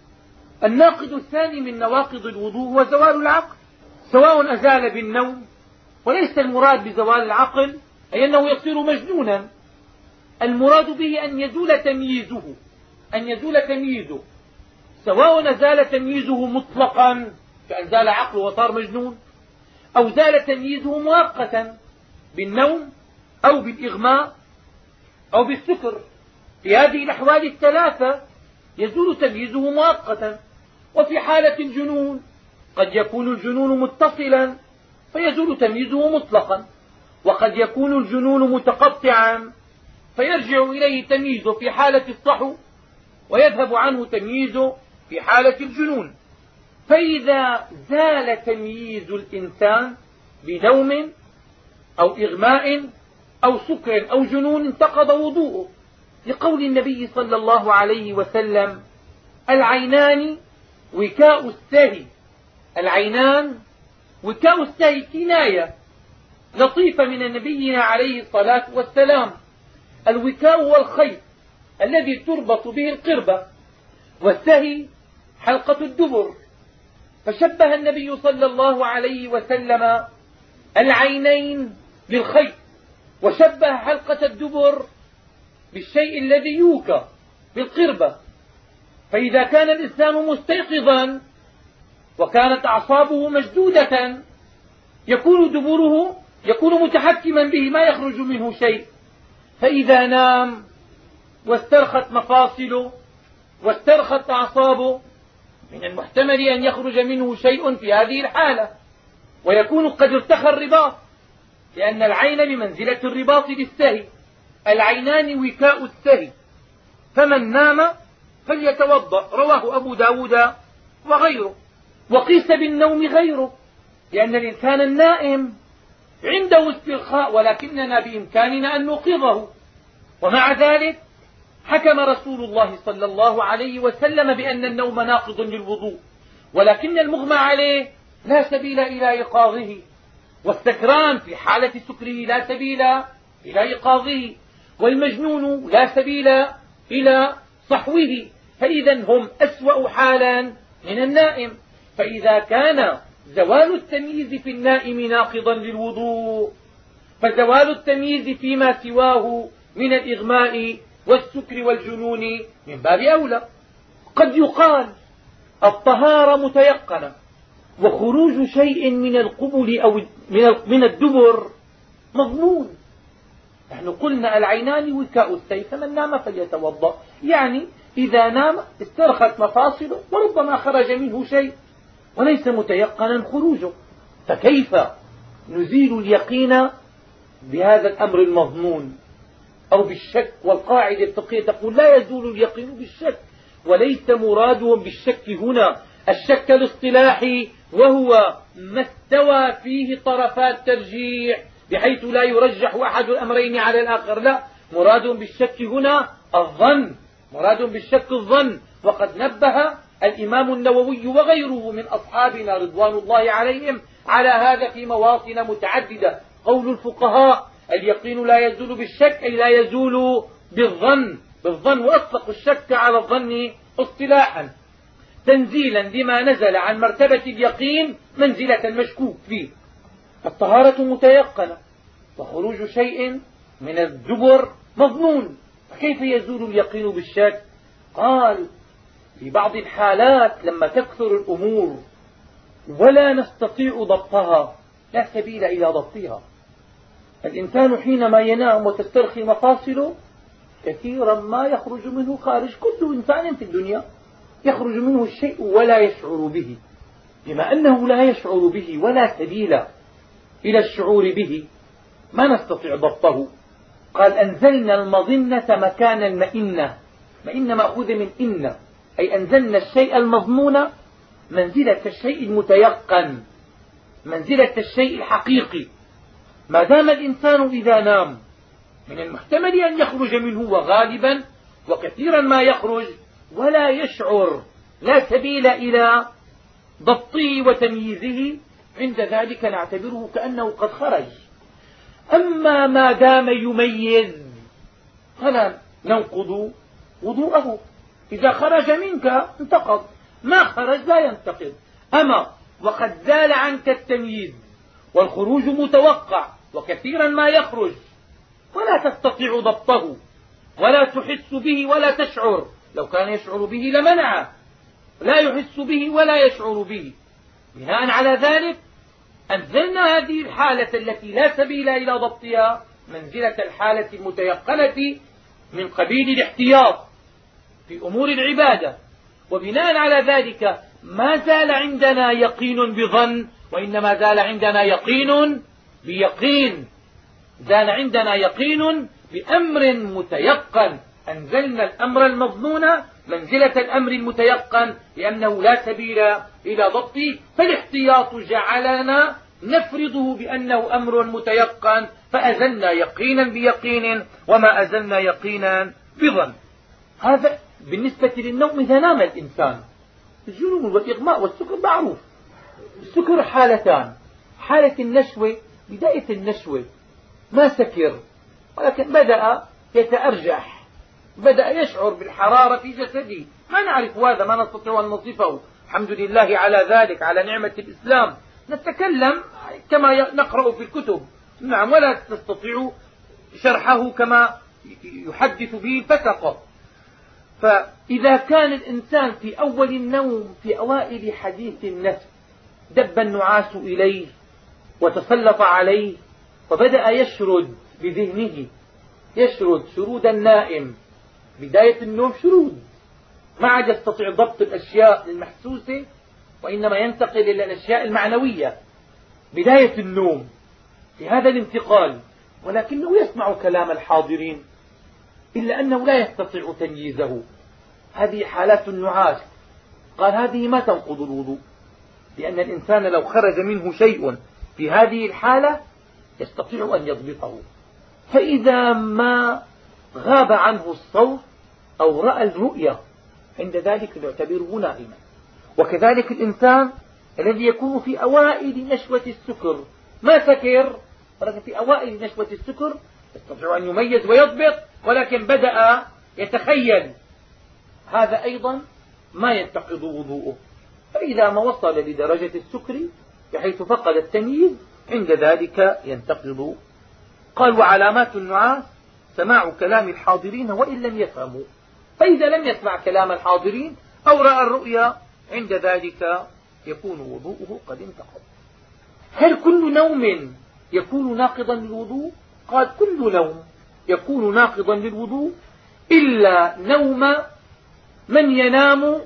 الناقض الثاني من نواقض الوضوء هو زوال العقل، سواء أزال بالنوم، وليس المراد بزوال العقل أي أنه يصير مجنونا، المراد به أن يزول تمييزه أن يزول تمييزه سواء زال تمييزه مطلقا كأن زال عقله وصار مجنون، أو زال تمييزه مؤقتا بالنوم أو بالإغماء أو بالسكر. في هذه الأحوال الثلاثة يزول تمييزه مؤقتا. وفي حالة الجنون قد يكون الجنون متصلا فيزول تمييزه مطلقا، وقد يكون الجنون متقطعا فيرجع إليه تمييزه في حالة الصحو ويذهب عنه تمييزه في حالة الجنون. فإذا زال تمييز الإنسان بنوم أو إغماء أو سكر أو جنون انتقض وضوءه، لقول النبي صلى الله عليه وسلم: العينان وكاء السهي. العينان وكاء السهي كناية لطيفة من نبينا عليه الصلاة والسلام. الوكاء هو الخيط الذي تربط به القربة، والسهي حلقة الدبر. فشبه النبي صلى الله عليه وسلم العينين بالخيط، وشبه حلقة الدبر بالشيء الذي يوكى بالقربة. فإذا كان الإنسان مستيقظا وكانت أعصابه مشدودة يكون دبره يكون متحكما به، ما يخرج منه شيء. فإذا نام واسترخت مفاصله واسترخت أعصابه من المحتمل أن يخرج منه شيء في هذه الحالة، ويكون قد ارتخى الرباط، لأن العين بمنزلة الرباط للسهي، العينان وكاء السهي. فمن نام فليتوضأ، رواه أبو داود وغيره. وقيس بالنوم غيره، لأن الإنسان النائم عنده استرخاء ولكننا بإمكاننا أن نوقظه. ومع ذلك حكم رسول الله صلى الله عليه وسلم بأن النوم ناقض للوضوء، ولكن المغمى عليه لا سبيل إلى إيقاظه، والسكران في حالة سكره لا سبيل إلى إيقاظه، والمجنون لا سبيل إلى صحوه. فإذا هم أسوأ حالا من النائم. فإذا كان زوال التمييز في النائم ناقضا للوضوء، فزوال التمييز فيما سواه من الإغماء والسكر والجنون من باب أولى. قد يقال الطهارة متيقنة، وخروج شيء من القبل أو من الدبر مظنون. نحن قلنا العينان وكاء السيف، فمن نام فليتوضأ، يعني إذا نام استرخت مفاصله وربما خرج منه شيء وليس متيقنا خروجه. فكيف نزيل اليقين بهذا الأمر المظنون أو بالشك؟ والقاعدة الفقهية تقول لا يزول اليقين بالشك، وليس مرادهم بالشك هنا الشك الاصطلاحي، وهو ما استوى فيه طرفا الترجيح بحيث لا يرجح أحد الأمرين على الآخر. لا، مرادهم بالشك هنا الظن، مرادهم بالشك الظن. وقد نبه الإمام النووي وغيره من أصحابنا رضوان الله عليهم على هذا في مواطن متعددة. قول الفقهاء اليقين لا يزول بالشك، أي لا يزول بالظن بالظن وأطلقوا الشك على الظن اصطلاحا تنزيلا لما نزل عن مرتبة اليقين منزلة المشكوك فيه. الطهارة متيقنة وخروج شيء من الدبر مظنون، فكيف يزول اليقين بالشك؟ قال في بعض الحالات لما تكثر الأمور ولا نستطيع ضبطها لا سبيل إلى ضبطها. الإنسان حينما ينام وتسترخي مفاصله كثيرا ما يخرج منه خارج، كل إنسان في الدنيا يخرج منه الشيء ولا يشعر به. بما أنه لا يشعر به ولا سبيل إلى الشعور به ما نستطيع ضبطه. قال أنزلنا المظنة مكان المئنة، مئنة مأخوذة من إن، أي أنزلنا الشيء المظنون منزلة الشيء المتيقن، منزلة الشيء الحقيقي. ما دام الإنسان إذا نام من المحتمل أن يخرج منه، وغالبا وكثيرا ما يخرج ولا يشعر، لا سبيل إلى ضبطه وتمييزه، عند ذلك نعتبره كأنه قد خرج. أما ما دام يميز فلا ننقض وضوءه. إذا خرج منك انتقض، ما خرج لا ينتقض. أما وقد زال عنك التمييز والخروج متوقع وكثيرا ما يخرج ولا تستطيع ضبطه ولا تحس به ولا تشعر، لو كان يشعر به لمنعه، لا يحس به ولا يشعر به. بناء على ذلك أنزلنا هذه الحالة التي لا سبيل إلى ضبطها منزلة الحالة المتيقنة من قبيل الاحتياط في أمور العبادة. وبناء على ذلك ما زال عندنا يقين بظن، وإنما زال عندنا يقين بيقين، زال عندنا يقين بأمر متيقن. أنزلنا الأمر المظنون منزلة الأمر المتيقن لأنه لا سبيل إلى ضبطه، فالاحتياط جعلنا نفرضه بأنه أمر متيقن، فأزلنا يقينا بيقين وما أزلنا يقينا بظن. هذا بالنسبة للنوم إذا نام الإنسان. الجنون والإغماء والسكر معروف. السكر حالتان: حالة النشوة، بداية النشوة ما سكر ولكن بدأ يتأرجح، بدأ يشعر بالحرارة في جسده، ما نعرف هذا، ما نستطيع أن نصفه. الحمد لله على ذلك، على نعمة الإسلام. نتكلم كما نقرأ في الكتب، نعم، ولا تستطيع شرحه كما يحدث به الفسقة. فإذا كان الإنسان في أول النوم في أوائل حديث النفس دب النعاس إليه وتسلط عليه وبدأ يشرد بذهنه، يشرد شرود النائم، بداية النوم شرود، ما عاد يستطيع ضبط الأشياء المحسوسة وإنما ينتقل إلى الأشياء المعنوية. بداية النوم في هذا الانتقال، ولكنه يسمع كلام الحاضرين إلا أنه لا يستطيع تمييزه. هذه حالات النعاس. قال هذه ما تنقض الوضوء، لأن الإنسان لو خرج منه شيء في هذه الحالة يستطيع أن يضبطه. فإذا ما غاب عنه الصوت أو رأى الرؤية عند ذلك نعتبره نائما. وكذلك الإنسان الذي يكون في أوائل نشوة السكر، ما سكر ولكن في أوائل نشوة السكر يستطيع أن يميز ويضبط، ولكن بدأ يتخيل، هذا أيضا ما ينتقض وضوءه. فإذا ما وصل لدرجة السكر بحيث فقد التمييز عند ذلك ينتقض. قال وعلامات النعاس سماع كلام الحاضرين وإن لم يفهموا. فإذا لم يسمع كلام الحاضرين أو رأى الرؤيا عند ذلك يكون وضوءه قد انتقض. هل كل نوم يكون ناقضا للوضوء؟ قال كل نوم يكون ناقضا للوضوء إلا نوم من ينام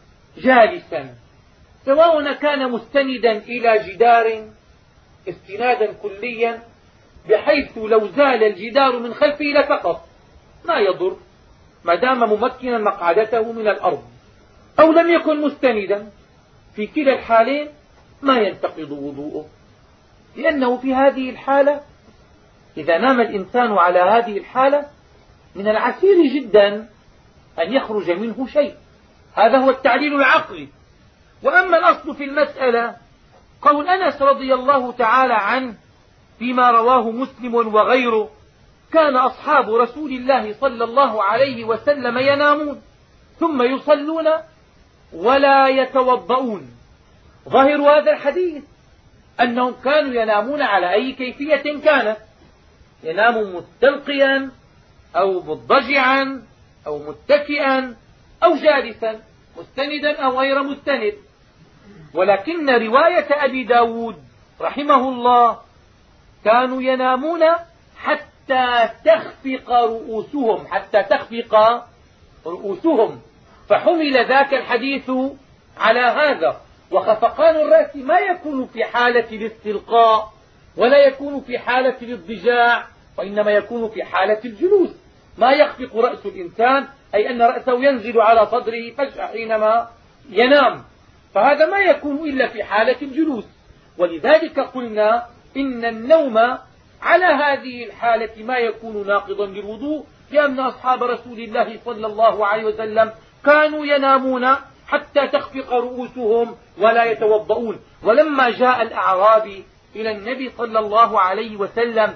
جالسا، سواء كان مستندا إلى جدار استنادا كليا بحيث لو زال الجدار من خلفه لسقط، ما يضر ما دام ممكنا مقعدته من الأرض، أو لم يكن مستندا، في كلا الحالين ما ينتقض وضوءه. لأنه في هذه الحالة إذا نام الإنسان على هذه الحالة من العسير جدا أن يخرج منه شيء. هذا هو التعليل العقلي. وأما الأصل في المسألة قول أنس رضي الله تعالى عنه فيما رواه مسلم وغيره: كان أصحاب رسول الله صلى الله عليه وسلم ينامون ثم يصلون ولا يتوضؤون. ظاهر هذا الحديث أنهم كانوا ينامون على أي كيفية كانت، ينام مستلقيا أو مضجعا أو متكئا أو جالسا، مستندا أو غير مستند. ولكن رواية أبي داود رحمه الله كانوا ينامون حتى تخفق رؤوسهم، حتى تخفق رؤوسهم، فحمل ذاك الحديث على هذا. وخفقان الرأس ما يكون في حالة الاستلقاء ولا يكون في حالة الاضطجاع، وإنما يكون في حالة الجلوس. ما يخفق رأس الإنسان أي أن رأسه ينزل على صدره فجأة حينما ينام، فهذا ما يكون إلا في حالة الجلوس. ولذلك قلنا إن النوم على هذه الحالة ما يكون ناقضا للوضوء، لأن أصحاب رسول الله صلى الله عليه وسلم كانوا ينامون حتى تخفق رؤوسهم ولا يتوضؤون. ولما جاء الأعرابي إلى النبي صلى الله عليه وسلم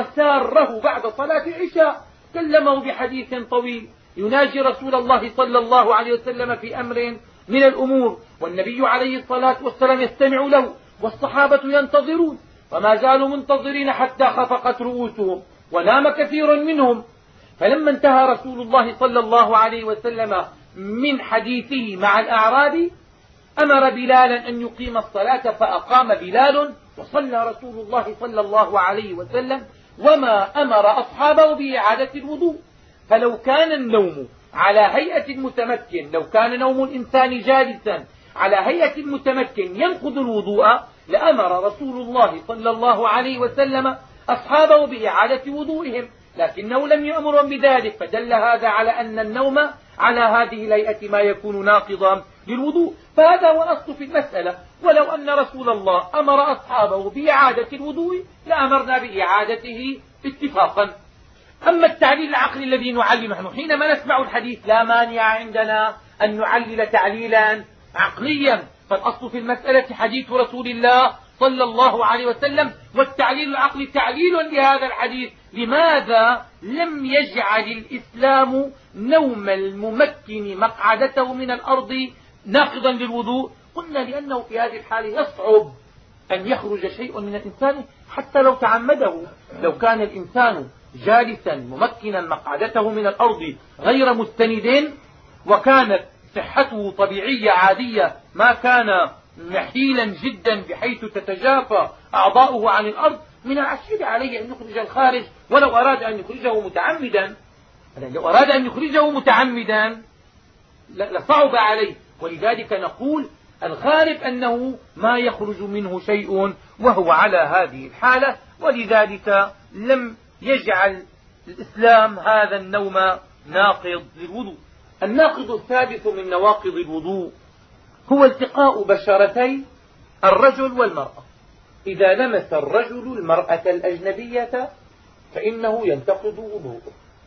وساره بعد صلاة العشاء كلمه بحديث طويل يناجي رسول الله صلى الله عليه وسلم في أمر من الأمور، والنبي عليه الصلاة والسلام يستمع له والصحابة ينتظرون، وما زالوا منتظرين حتى خفقت رؤوسهم ونام كثير منهم. فلما انتهى رسول الله صلى الله عليه وسلم من حديثه مع الأعرابي أمر بلالا أن يقيم الصلاة، فأقام بلال وصلى رسول الله صلى الله عليه وسلم وما أمر أصحابه بإعادة الوضوء. فلو كان النوم على هيئة المتمكن، لو كان نوم الإنسان جالسا على هيئة المتمكن ينقض الوضوء لأمر رسول الله صلى الله عليه وسلم أصحابه بإعادة وضوئهم، لكنه لم يأمرهم بذلك، فدل هذا على أن النوم على هذه الهيئة ما يكون ناقضا للوضوء. فهذا هو الأصل في المسألة. ولو أن رسول الله أمر أصحابه بإعادة الوضوء لأمرنا بإعادته اتفاقا. أما التعليل العقلي الذي نعلل نحن حينما نسمع الحديث لا مانع عندنا أن نعلل تعليلا عقليا، فالأصل في المسألة حديث رسول الله صلى الله عليه وسلم، والتعليل العقلي تعليل لهذا الحديث. لماذا لم يجعل الإسلام نوم الممكن مقعدته من الأرض ناقضا للوضوء؟ قلنا لأنه في هذه الحالة يصعب أن يخرج شيء من الإنسان حتى لو تعمده. لو كان الإنسان جالسا ممكنا مقعدته من الأرض غير مستند، وكانت صحته طبيعية عادية، ما كان نحيلا جدا بحيث تتجافى أعضاؤه عن الأرض، من العسير عليه أن يخرج الخارج ولو أراد أن يخرجه متعمدا. لو أراد أن يخرجه متعمدا لصعب عليه، ولذلك نقول الغالب أنه ما يخرج منه شيء وهو على هذه الحالة، ولذلك لم يجعل الإسلام هذا النوم ناقض للوضوء. الناقض الثالث من نواقض الوضوء هو التقاء بشرتي الرجل والمرأة. إذا لمس الرجل المرأة الأجنبية فإنه ينتقض وضوءه،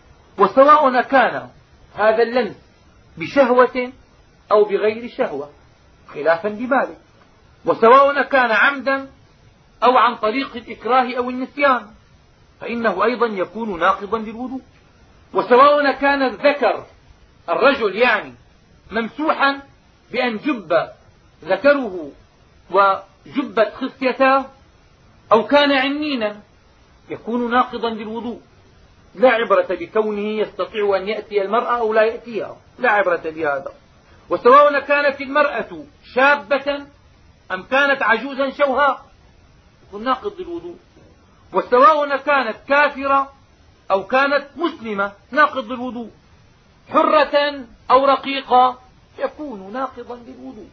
وسواء كان هذا اللمس بشهوة أو بغير شهوة خلافا لمالك، وسواء كان عمدا أو عن طريق الإكراه أو النسيان فإنه أيضا يكون ناقضا للوضوء، وسواء كان الذكر الرجل يعني ممسوحا بأن جب ذكره وجبت خصيتاه أو كان عنينا يكون ناقضا للوضوء، لا عبرة بكونه يستطيع أن يأتي المرأة أو لا يأتيها، لا عبرة بهذا. وسواء كانت المرأة شابة أم كانت عجوزا شوهاء يكون ناقض للوضوء، وسواء كانت كافرة أو كانت مسلمة ناقض للوضوء، حرة أو رقيقة يكون ناقضا للوضوء.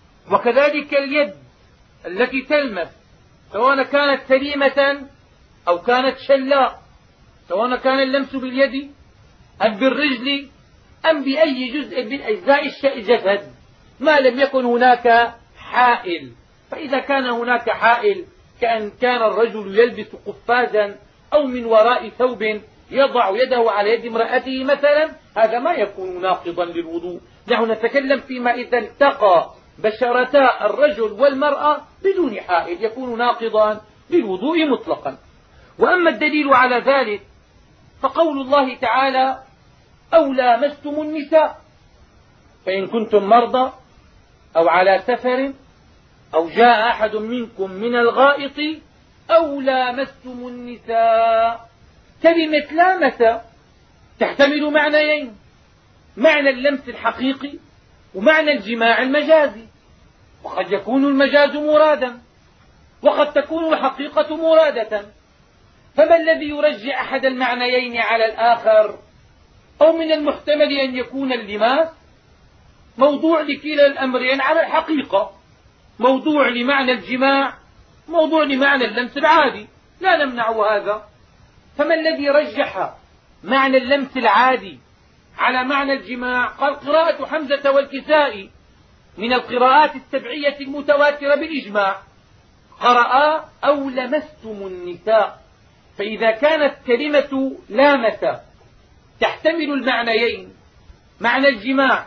وكذلك اليد التي تلمس سواء كانت سليمة أو كانت شلاء، سواء كان اللمس باليد أم بالرجل أم بأي جزء من أجزاء الجسد ما لم يكن هناك حائل. فإذا كان هناك حائل كأن كان الرجل يلبس قفازا أو من وراء ثوب يضع يده على يد امرأته مثلا، هذا ما يكون ناقضا للوضوء. نحن نتكلم فيما إذا التقى بشرتا الرجل والمرأة بدون حائل يكون ناقضا للوضوء مطلقا. وأما الدليل على ذلك فقول الله تعالى أو لامستم النساء فإن كنتم مرضى أو على سفر أو جاء أحد منكم من الغائط أو لامستم النساء. كلمة لامس تحتمل معنيين: معنى اللمس الحقيقي ومعنى الجماع المجازي، وقد يكون المجاز مرادا وقد تكون الحقيقة مرادة، فما الذي يرجع أحد المعنيين على الآخر؟ أو من المحتمل أن يكون اللماس موضوع لكلا الأمرين على الحقيقة، موضوع لمعنى الجماع، موضوع لمعنى اللمس العادي، لا نمنع هذا. فما الذي رجح معنى اللمس العادي على معنى الجماع؟ قال قراءة حمزة والكسائي من القراءات السبعية المتواترة بالإجماع، قرأ أو لمستم النساء. فإذا كانت كلمة لامس تحتمل المعنيين، معنى الجماع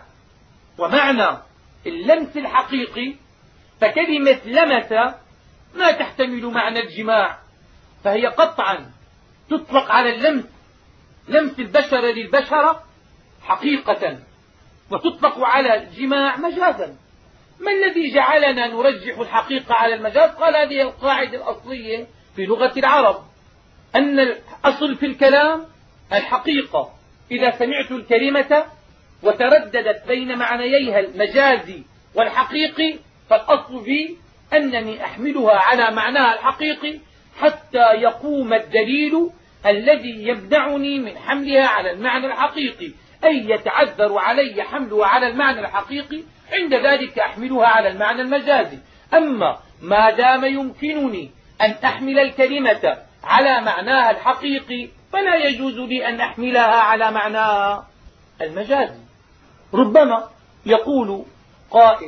ومعنى اللمس الحقيقي، فكلمة لمس ما تحتمل معنى الجماع، فهي قطعا تطلق على اللمس، لمس البشرة للبشرة حقيقة، وتطلق على الجماع مجازا. ما الذي جعلنا نرجح الحقيقة على المجاز؟ قال هذه القاعدة الأصلية في لغة العرب، أن الأصل في الكلام الحقيقة. إذا سمعت الكلمة وترددت بين معنييها المجازي والحقيقي فالأصل في أنني أحملها على معناها الحقيقي حتى يقوم الدليل الذي يمنعني من حملها على المعنى الحقيقي، أي يتعذر علي حملها على المعنى الحقيقي، عند ذلك أحملها على المعنى المجازي. أما ما دام يمكنني أن أحمل الكلمة على معناها الحقيقي فلا يجوز لي أن أحملها على معناها المجازي. ربما يقول قائل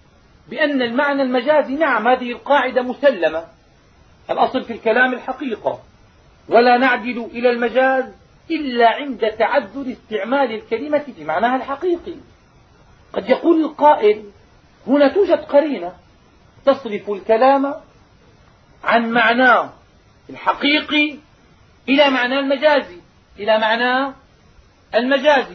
بأن المعنى المجازي، نعم هذه القاعدة مسلمة، الأصل في الكلام الحقيقة، ولا نعدل إلى المجاز إلا عند تعذر استعمال الكلمة في معناها الحقيقي. قد يقول القائل هنا توجد قرينة تصرف الكلام عن معناه الحقيقي إلى معنى المجازي، إلى معنى المجازي،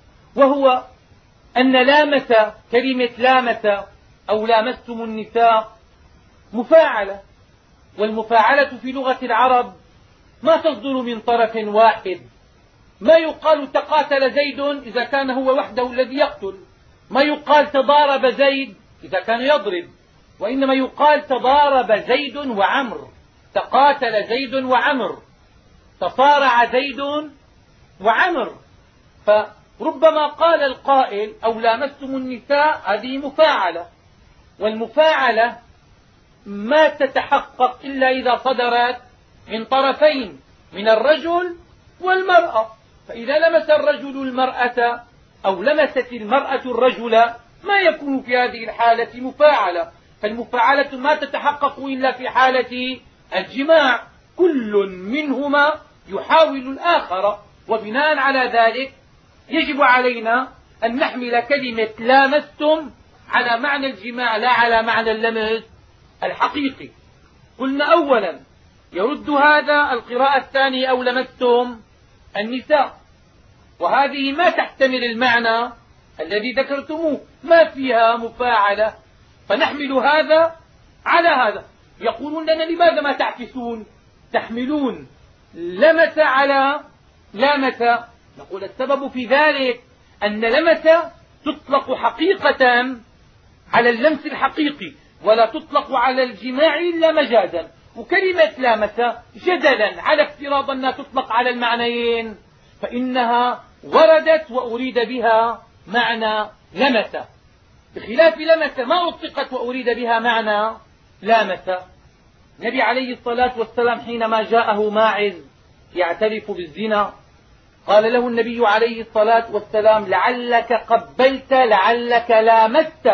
وهو أن لامس، كلمة لامس أو لامستم النساء مفاعلة، والمفاعلة في لغة العرب ما تصدر من طرف واحد. ما يقال تقاتل زيد إذا كان هو وحده الذي يقتل، ما يقال تضارب زيد إذا كان يضرب، وإنما يقال تضارب زيد وعمر، تقاتل زيد وعمر، تصارع زيد وعمر. فربما قال القائل أو لامستم النساء، هذه مفاعلة، والمفاعلة ما تتحقق إلا إذا صدرت من طرفين، من الرجل والمرأة. فإذا لمس الرجل المرأة أو لمست المرأة الرجل ما يكون في هذه الحالة مفاعلة. فالمفاعلة ما تتحقق إلا في حالة الجماع، كل منهما يحاول الآخر. وبناء على ذلك يجب علينا أن نحمل كلمة لامستم على معنى الجماع لا على معنى اللمس الحقيقي. قلنا أولا يرد هذا القراءة الثانية أو لمستم النساء، وهذه ما تحتمل المعنى الذي ذكرتموه، ما فيها مفاعلة، فنحمل هذا على هذا. يقولون لنا لماذا ما تعكسون، تحملون لمس على لامس؟ نقول السبب في ذلك أن لمس تطلق حقيقة على اللمس الحقيقي، ولا تطلق على الجماع إلا مجازا. وكلمة لامس جدلا على افتراض أنها تطلق على المعنيين، فإنها وردت وأريد بها معنى لمس، بخلاف لمس ما أطلقت وأريد بها معنى لامس. النبي عليه الصلاة والسلام حينما جاءه ماعز يعترف بالزنا قال له النبي عليه الصلاة والسلام لعلك قبلت لعلك لامست،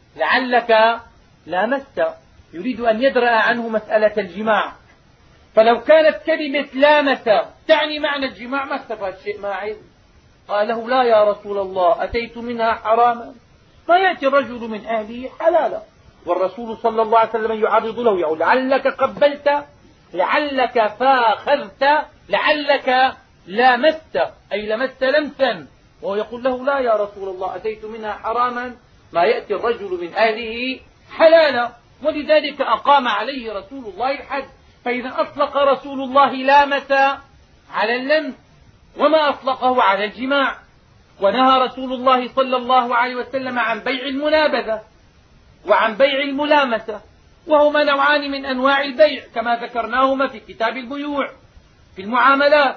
لعلك لامست، يريد أن يدرأ عنه مسألة الجماع. فلو كانت كلمة لامس تعني معنى الجماع ما استفاد شيء ماعز. قال له لا يا رسول الله، أتيت منها حراما، ما يأتي الرجل من أهله حلالا. والرسول صلى الله عليه وسلم يعرض له يقول لعلك قبلت لعلك فاخذت لعلك لامست، أي لمست لمسا، وهو يقول له لا يا رسول الله، أتيت منها حراما، ما يأتي الرجل من أهله حلالا. ولذلك أقام عليه رسول الله الحد. فإذا أطلق رسول الله لامس على اللمس وما أطلقه على الجماع. ونهى رسول الله صلى الله عليه وسلم عن بيع المنابذة وعن بيع الملامسة، وهما نوعان من أنواع البيع كما ذكرناهما في كتاب البيوع في المعاملات.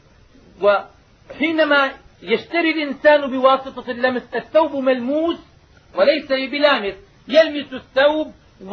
وحينما يشتري الإنسان بواسطة اللمس الثوب ملموس وليس بلامس، يلمس الثوب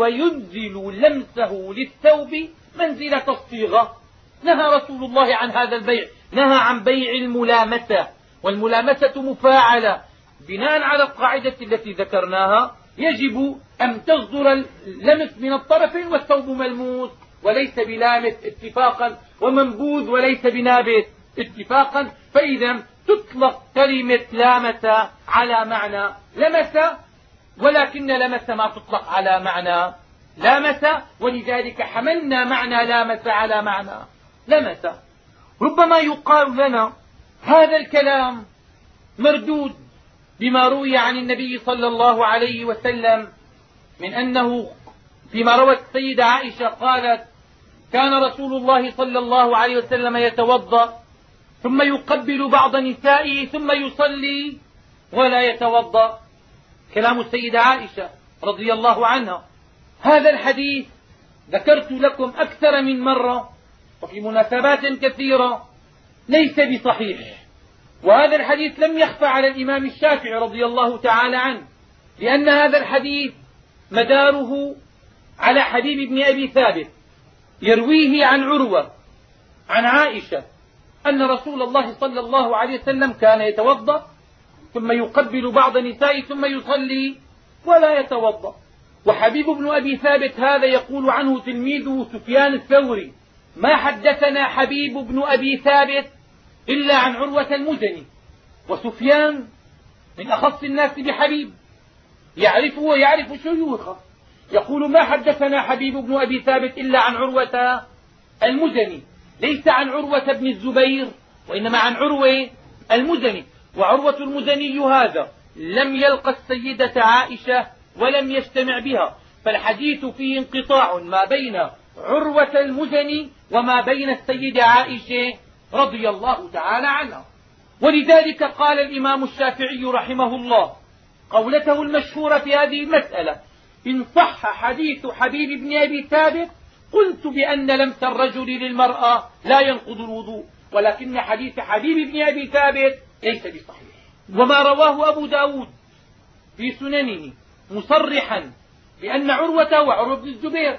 وينزل لمسه للثوب منزلة الصيغة. نهى رسول الله عن هذا البيع، نهى عن بيع الملامسة، والملامسة مفاعلة. بناء على القاعدة التي ذكرناها يجب أن تصدر اللمس من الطرفين والثوب ملموس وليس بلامس اتفاقا، ومنبوذ وليس بنابت اتفاقا. فإذا تطلق كلمة لامس على معنى لمس، ولكن لمس ما تطلق على معنى لامس، ولذلك حملنا معنى لامس على معنى لمس. ربما يقال لنا هذا الكلام مردود بما روي عن النبي صلى الله عليه وسلم من أنه فيما روت السيدة عائشة قالت كان رسول الله صلى الله عليه وسلم يتوضأ ثم يقبل بعض نسائه ثم يصلي ولا يتوضأ. كلام السيدة عائشة رضي الله عنها. هذا الحديث ذكرت لكم أكثر من مرة وفي مناسبات كثيرة ليس بصحيح، وهذا الحديث لم يخفى على الإمام الشافعي رضي الله تعالى عنه، لأن هذا الحديث مداره على حبيب بن أبي ثابت يرويه عن عروة عن عائشة أن رسول الله صلى الله عليه وسلم كان يتوضأ ثم يقبل بعض نسائه ثم يصلي ولا يتوضأ. وحبيب بن أبي ثابت هذا يقول عنه تلميذه سفيان الثوري ما حدثنا حبيب بن أبي ثابت إلا عن عروة المزني، وسفيان من أخص الناس بحبيب يعرفه ويعرف شيوخه، يقول ما حدثنا حبيب بن أبي ثابت إلا عن عروة المزني، ليس عن عروة بن الزبير وإنما عن عروة المزني. وعروة المزني هذا لم يلقى السيدة عائشة ولم يجتمع بها، فالحديث فيه انقطاع ما بين عروة المزني وما بين السيدة عائشة رضي الله تعالى عنها. ولذلك قال الإمام الشافعي رحمه الله قولته المشهورة في هذه المسألة: إن صح حديث حبيب بن أبي ثابت قلت بأن لمس الرجل للمرأة لا ينقض الوضوء، ولكن حديث حبيب بن أبي ثابت ليس بصحيح. وما رواه أبو داود في سننه مصرحا بأن عروة وعروة بن الزبير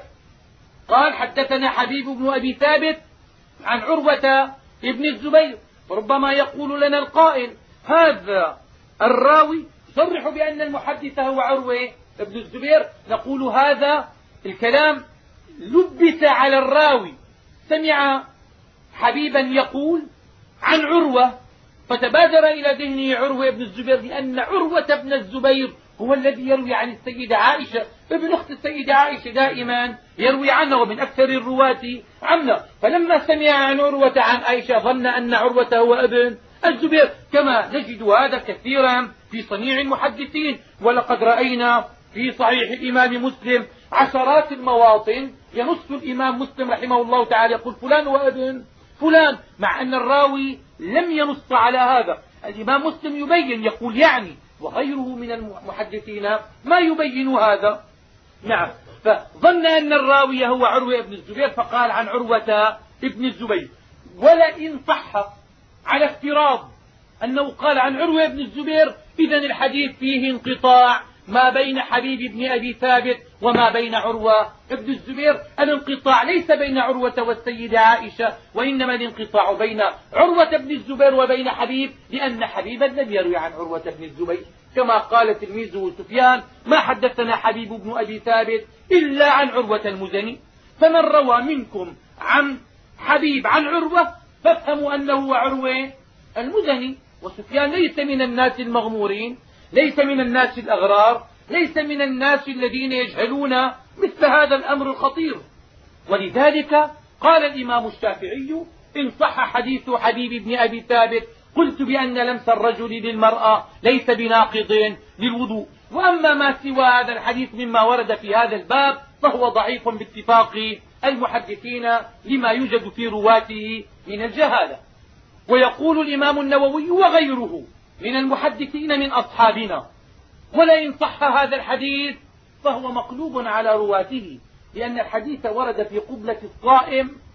قال: حدثنا حبيب بن أبي ثابت عن عروة بن الزبير. وربما يقول لنا القائل: هذا الراوي يصرح بأن المحدث هو عروة بن الزبير. نقول هذا الكلام لبس على الراوي، سمع حبيبا يقول عن عروة فتبادر إلى ذهنه عروة بن الزبير، لأن عروة بن الزبير هو الذي يروي عن السيدة عائشة، ابن أخت السيدة عائشة دائما يروي عنها ومن أكثر الرواة عنها. فلما سمع عن عروة عن عائشة ظن أن عروة هو ابن الزبير، كما نجد هذا كثيرا في صنيع المحدثين. ولقد رأينا في صحيح الإمام مسلم عشرات المواطن ينص الإمام مسلم رحمه الله تعالى يقول فلان وابن فلان، مع أن الراوي لم ينص على هذا. الإمام مسلم يبين يقول يعني، وغيره من المحدثين ما يبين هذا. نعم، فظن أن الراوي هو عروة بن الزبير فقال عن عروة ابن الزبير. ولئن صح على افتراض أنه قال عن عروة بن الزبير، إذن الحديث فيه انقطاع ما بين حبيب بن أبي ثابت وما بين عروة بن الزبير. الانقطاع ليس بين عروة والسيدة عائشة، وإنما الانقطاع بين عروة بن الزبير وبين حبيب، لأن حبيبا لم يروي عن عروة بن الزبير، كما قال تلميذه سفيان: ما حدثنا حبيب بن أبي ثابت إلا عن عروة المزني. فمن روى منكم عن حبيب عن عروة فافهموا أنه عروة المزني. وسفيان ليس من الناس المغمورين، ليس من الناس الأغرار، ليس من الناس الذين يجهلون مثل هذا الأمر الخطير. ولذلك قال الإمام الشافعي: إن صح حديث حبيب بن أبي ثابت قلت بأن لمس الرجل للمرأة ليس بناقض للوضوء. وأما ما سوى هذا الحديث مما ورد في هذا الباب فهو ضعيف باتفاق المحدثين لما يوجد في رواته من الجهالة. ويقول الإمام النووي وغيره من المحدثين من أصحابنا: ولئن صح هذا الحديث فهو مقلوب على رواته، لأن الحديث ورد في قبلة الصائم